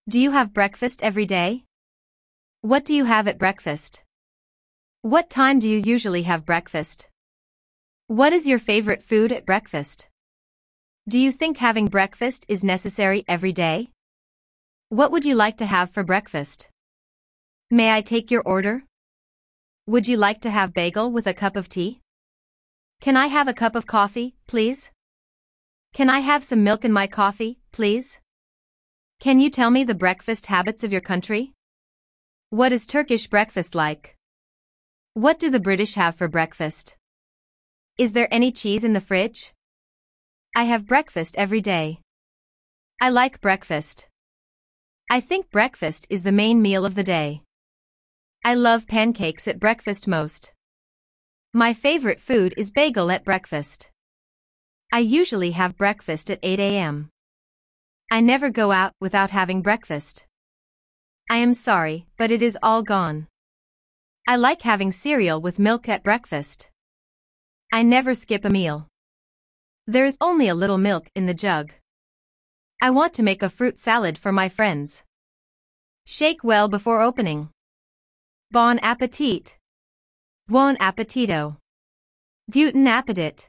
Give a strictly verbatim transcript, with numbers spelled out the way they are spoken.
Do you have breakfast every day? What do you have at breakfast? What time do you usually have breakfast? What is your favorite food at breakfast? Do you think having breakfast is necessary every day? What would you like to have for breakfast? May I take your order? Would you like to have bagel with a cup of tea? Can I have a cup of coffee, please? Can I have some milk in my coffee, please? Can you tell me the breakfast habits of your country? What is Turkish breakfast like? What do the British have for breakfast? Is there any cheese in the fridge? I have breakfast every day. I like breakfast. I think breakfast is the main meal of the day. I love pancakes at breakfast most. My favorite food is bagel at breakfast. I usually have breakfast at eight a m I never go out without having breakfast. I am sorry, but it is all gone. I like having cereal with milk at breakfast. I never skip a meal. There is only a little milk in the jug. I want to make a fruit salad for my friends. Shake well before opening. Bon appetit. Buon appetito. Guten Appetit.